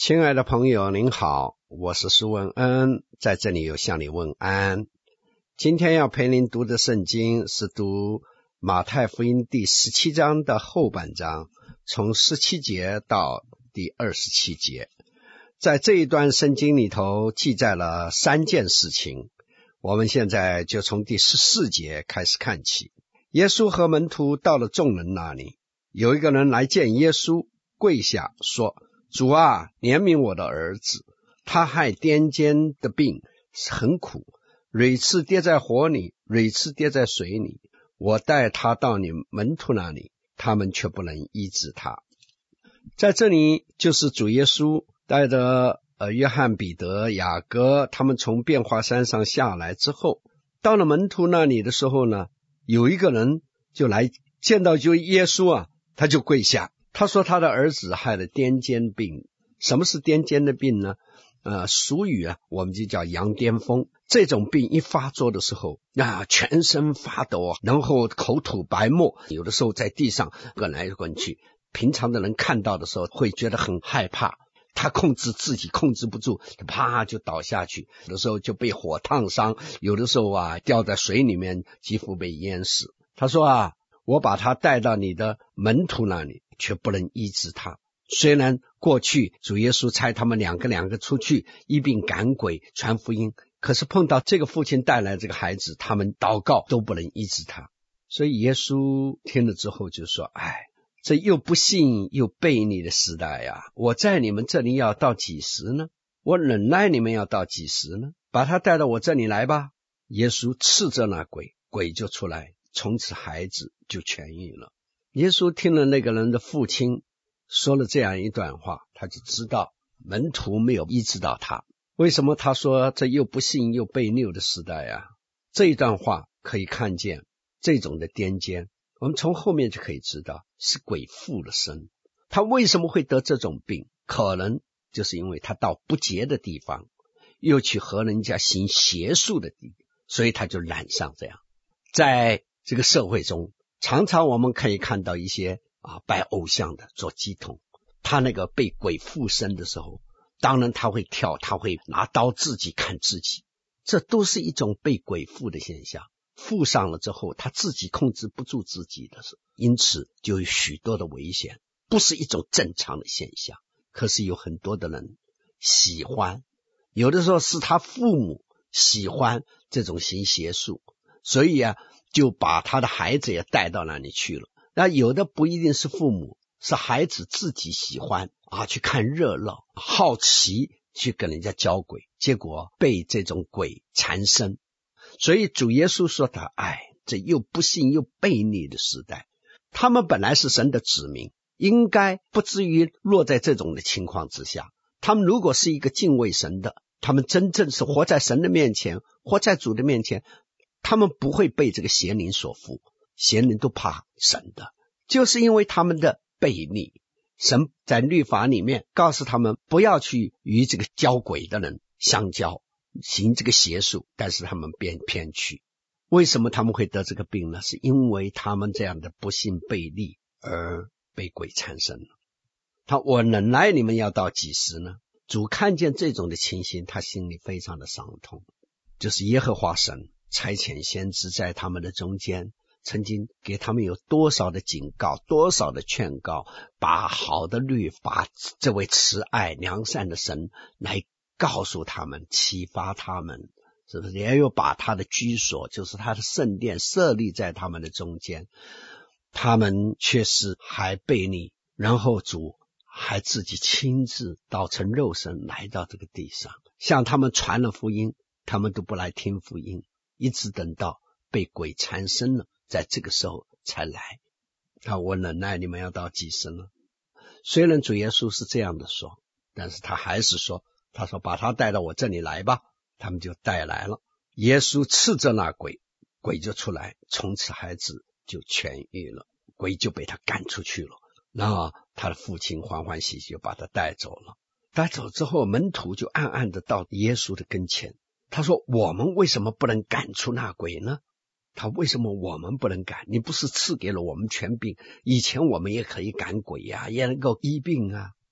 亲爱的朋友您好，我是施文恩，在这里又向你问安。今天要陪您读的圣经是读马太福音第17章的后半章，从17节到第27节。在这一段圣经里头记载了3件事情，我们现在就从第14节开始看起。耶稣和门徒到了众人那里，有一个人来见耶稣，跪下说：主啊，怜悯我的儿子，他害癫痫的病很苦，屡次跌在火里，屡次跌在水里。我带他到你门徒那里，他们却不能医治他。在这里就是主耶稣带着约翰、彼得、雅各他们从变化山上下来之后，到了门徒那里的时候呢，有一个人就来见到就耶稣啊，他就跪下，他说他的儿子害了癫痫病。什么是癫痫的病呢？俗语我们就叫羊癫疯。这种病一发作的时候全身发抖，然后口吐白沫，有的时候在地上滚来滚去，平常的人看到的时候会觉得很害怕，他控制自己控制不住，啪就倒下去，有的时候就被火烫伤，有的时候掉在水里面，几乎被淹死。他说我把他带到你的门徒那里，却不能医治他。虽然过去主耶稣差他们两个出去医病赶鬼传福音，可是碰到这个父亲带来这个孩子，他们祷告都不能医治他。所以耶稣听了之后就说：这又不信又悖逆的时代我在你们这里要到几时呢？我忍耐你们要到几时呢？把他带到我这里来吧。耶稣斥责那鬼，鬼就出来，从此孩子就痊愈了。耶稣听了那个人的父亲说了这样一段话，他就知道门徒没有医治到他。为什么他说这又不信又悖逆的时代这一段话可以看见这种的癫痫，我们从后面就可以知道是鬼附了身。他为什么会得这种病？可能就是因为他到不洁的地方，又去和人家行邪术的地方，所以他就染上这样。在这个社会中，常常我们可以看到一些拜偶像的做乩童，他那个被鬼附身的时候，当然他会跳，他会拿刀自己砍自己，这都是一种被鬼附的现象。附上了之后，他自己控制不住自己的时候，因此就有许多的危险，不是一种正常的现象。可是有很多的人喜欢，有的时候是他父母喜欢这种行邪术，所以就把他的孩子也带到那里去了。那有的不一定是父母，是孩子自己喜欢去看热闹，好奇去跟人家交鬼，结果被这种鬼缠身。所以主耶稣说这又不信又悖逆的时代，他们本来是神的子民，应该不至于落在这种的情况之下。他们如果是一个敬畏神的，他们真正是活在神的面前，活在主的面前，他们不会被这个邪灵所附。邪灵都怕神的，就是因为他们的悖逆。神在律法里面告诉他们不要去与这个交鬼的人相交，行这个邪术，但是他们偏去。为什么他们会得这个病呢？是因为他们这样的不信悖逆而被鬼缠身了。我忍耐你们要到几时呢？主看见这种的情形，他心里非常的伤痛。就是耶和华神差遣先知在他们的中间，曾经给他们有多少的警告，多少的劝告，把好的律法，这位慈爱良善的神来告诉他们，启发他们，是不是？也有把他的居所，就是他的圣殿设立在他们的中间，他们却是还悖逆，然后主还自己亲自道成肉身来到这个地上，向他们传了福音，他们都不来听福音，一直等到被鬼缠身了，在这个时候才来。我忍耐你们要到几时呢？虽然主耶稣是这样的说，但是他还是说，他说把他带到我这里来吧，他们就带来了。耶稣斥责那鬼，鬼就出来，从此孩子就痊愈了，鬼就被他赶出去了。然后他的父亲欢欢喜喜就把他带走了。带走之后，门徒就暗暗的到耶稣的跟前，他说我们为什么不能赶出那鬼呢？他为什么我们不能赶？你不是赐给了我们权柄，以前我们也可以赶鬼也能够医病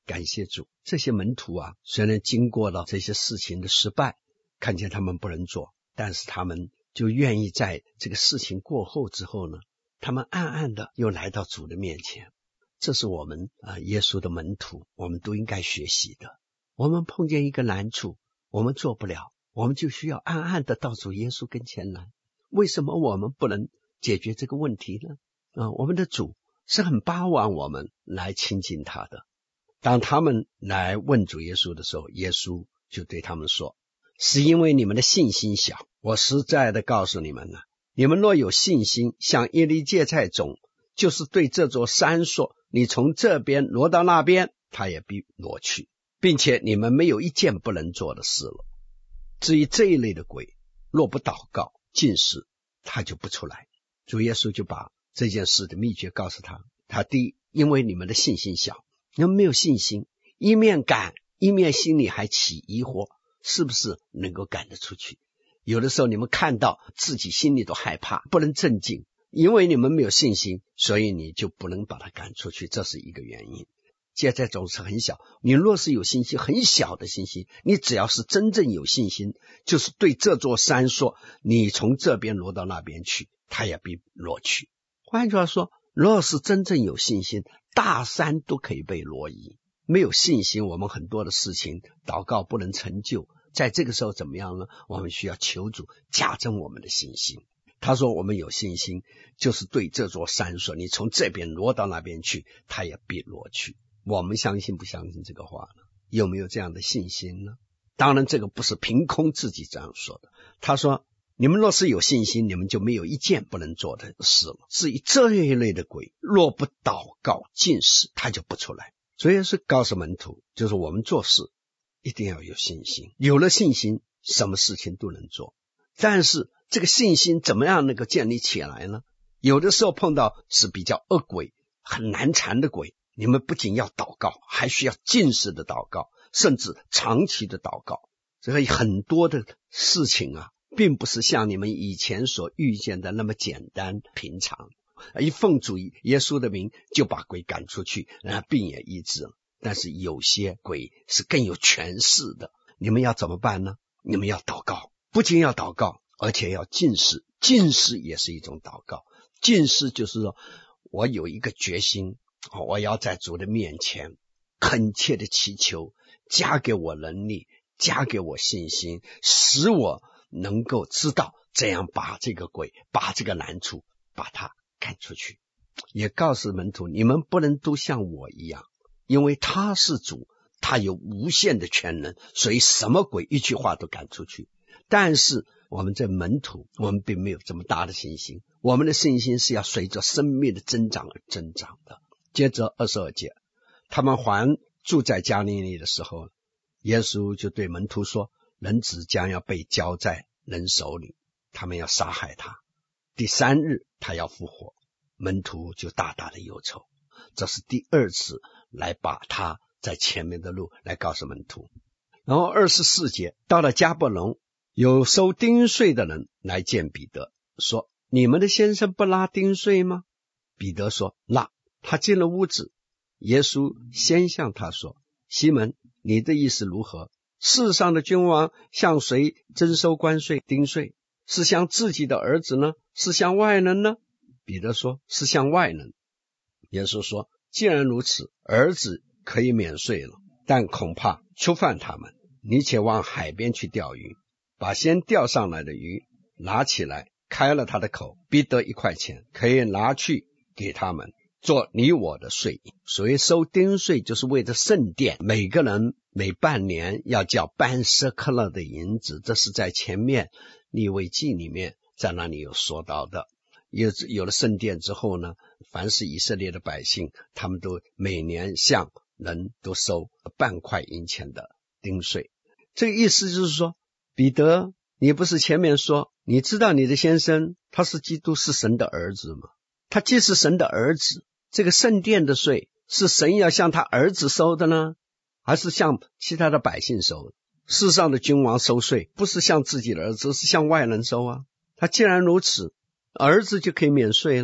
感谢主，这些门徒啊，虽然经过了这些事情的失败，看见他们不能做，但是他们就愿意在这个事情过后之后呢，他们暗暗的又来到主的面前。这是我们耶稣的门徒，我们都应该学习的。我们碰见一个难处，我们做不了，我们就需要暗暗的到主耶稣跟前来。为什么我们不能解决这个问题呢？我们的主是很巴望我们来亲近他的。当他们来问主耶稣的时候，耶稣就对他们说，是因为你们的信心小。我实在的告诉你们了，你们若有信心，像一粒芥菜种，就是对这座山说，你从这边挪到那边，它也必挪去，并且你们没有一件不能做的事了。至于这一类的鬼，若不祷告禁食，他就不出来。主耶稣就把这件事的秘诀告诉他。他第一，因为你们的信心小，你们没有信心，一面赶，一面心里还起疑惑，是不是能够赶得出去？有的时候你们看到自己心里都害怕，不能镇静，因为你们没有信心，所以你就不能把它赶出去，这是一个原因。芥菜种是很小，你若是有信心，很小的信心，你只要是真正有信心，就是对这座山说，你从这边挪到那边去，它也必挪去。换句话说，若是真正有信心，大山都可以被挪移。没有信心，我们很多的事情祷告不能成就。在这个时候怎么样呢？我们需要求主加增我们的信心。他说我们有信心，就是对这座山说，你从这边挪到那边去，它也必挪去。我们相信不相信这个话呢？有没有这样的信心呢？当然这个不是凭空自己这样说的。他说你们若是有信心，你们就没有一件不能做的事了。至于这一类的鬼，若不祷告禁食，他就不出来。所以是告诉门徒，就是我们做事一定要有信心，有了信心什么事情都能做。但是这个信心怎么样能够建立起来呢？有的时候碰到是比较恶鬼，很难缠的鬼，你们不仅要祷告，还需要禁食的祷告，甚至长期的祷告。所以很多的事情啊，并不是像你们以前所遇见的那么简单平常，一奉主耶稣的名就把鬼赶出去，然后病也医治了。但是有些鬼是更有权势的，你们要怎么办呢？你们要祷告，不仅要祷告，而且要禁食。禁食也是一种祷告。禁食就是说，我有一个决心，我要在主的面前恳切的祈求，加给我能力，加给我信心，使我能够知道这样把这个鬼，把这个难处把它赶出去。也告诉门徒，你们不能都像我一样，因为他是主，他有无限的全能，所以什么鬼一句话都赶出去。但是我们这门徒，我们并没有这么大的信心，我们的信心是要随着生命的增长而增长的。接着22节，他们还住在加利利的时候，耶稣就对门徒说，人子将要被交在人手里，他们要杀害他，第3日他要复活。门徒就大大的忧愁，这是第2次来把他在前面的路来告诉门徒。然后24节，到了迦百农，有收丁税的人来见彼得，说，你们的先生不拉丁税吗？彼得说，拉。他进了屋子，耶稣先向他说，西门，你的意思如何？世上的君王向谁征收关税丁税？是向自己的儿子呢？是向外人呢？彼得说，是向外人。耶稣说，既然如此，儿子可以免税了，但恐怕触犯他们。你且往海边去钓鱼，把先钓上来的鱼拿起来，开了他的口，必得1块钱，可以拿去给他们做你我的税。所谓收丁税，就是为了圣殿，每个人每半年要交半舍客勒的银子，这是在前面利未记里面在那里有说到的。有了圣殿之后呢，凡是以色列的百姓，他们都每年向人都收半块银钱的丁税。这个意思就是说，彼得，你不是前面说你知道你的先生他是基督，是神的儿子吗？他既是神的儿子，这个圣殿的税是神要向他儿子收的呢，还是向其他的百姓收的？世上的君王收税不是向自己的儿子，是向外人收啊。他既然如此，儿子就可以免税了。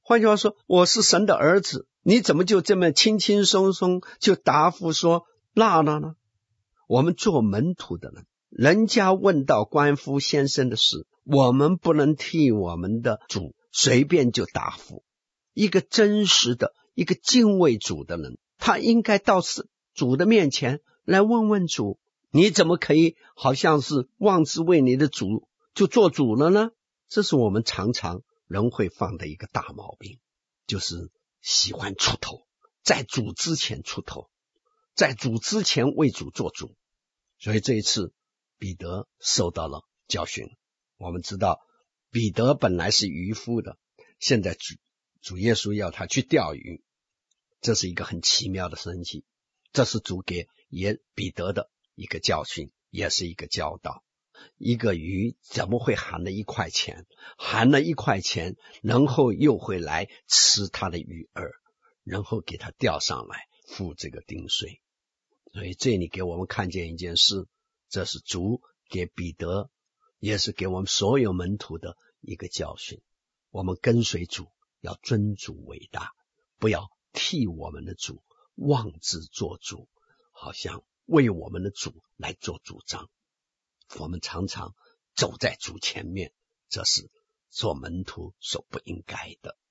换句话说，我是神的儿子，你怎么就这么轻轻松松就答复说那呢？我们做门徒的人，人家问到关乎先生的事，我们不能替我们的主随便就答复。一个真实的，一个敬畏主的人，他应该到主的面前来问问主，你怎么可以好像是妄自为你的主就做主了呢？这是我们常常人会犯的一个大毛病，就是喜欢出头，在主之前出头，在主之前为主做主。所以这一次彼得受到了教训。我们知道彼得本来是渔夫的，现在主耶稣要他去钓鱼，这是一个很奇妙的神迹，这是主给彼得的一个教训，也是一个教导。一个鱼怎么会含了1块钱，含了1块钱，然后又会来吃他的鱼饵，然后给他钓上来付这个丁税。所以这里给我们看见一件事，这是主给彼得，也是给我们所有门徒的一个教训。我们跟随主要尊主为大，不要替我们的主妄自做主，好像为我们的主来做主张。我们常常走在主前面，这是做门徒所不应该的。